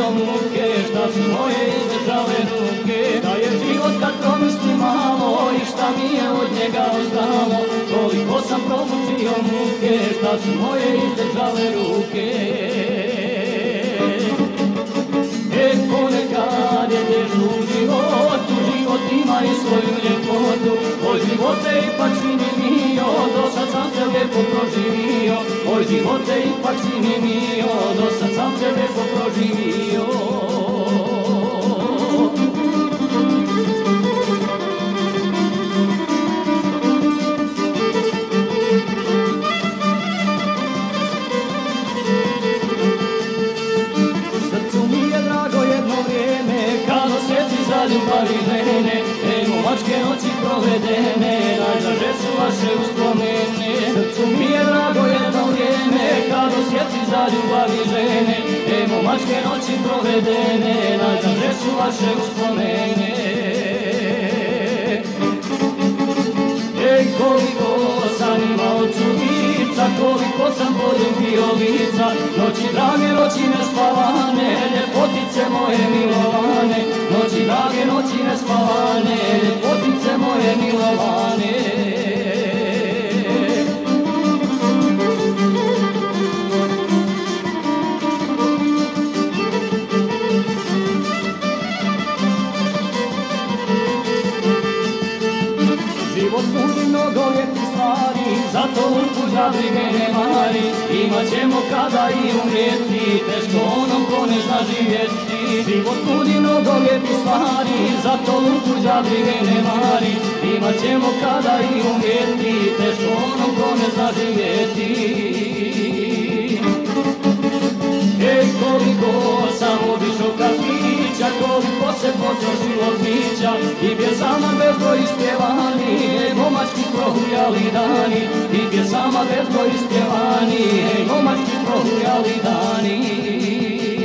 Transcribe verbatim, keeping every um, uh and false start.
muke, šta su moje izdržale ruke. Da je život kad promisli malo i šta mi je od njega ostalo, koliko sam promučio muke, šta su moje izdržale ruke. E, ponekad je teško u životu, život ima i svoju ljepotu. Oj živote ipak si mi mio, dosad sam te lijepo proživio. Oj živote ipak si mi mio, dosad sam te lijepo proživio. Ljubavi žene, emo mačke noći provedene, najdraže su vaše uspomene. Srcu mi je drago jedno vrijeme, kad osjeti za ljubavi žene, emo mačke noći provedene, najdraže su vaše uspomene. Ej, koliko sam imao čudica, koliko sam poljubio lica, noći drage, noći nespavane, ljepotice moje milovane. Noći drage, noći nespavane, ljepotice moje milovane. Život nudi mnogo lijepih stvari, zato u tuđa brige ne mari. Imat ćemo kada i umrijeti, teško onom ko ne zna živjeti. Život nudi mnogo lijepih stvari, zato u tuđa brige ne mari. Imat ćemo kada i umrijeti, teško onom ko ne zna živjeti. Ej, koliko sam obišao kafića, koliko se potrošilo pića, i pjesama bezbroj ispjevani, ej, momački prohujali dani. I pjesama bezbroj ispjevani, ej, momački prohujali dani.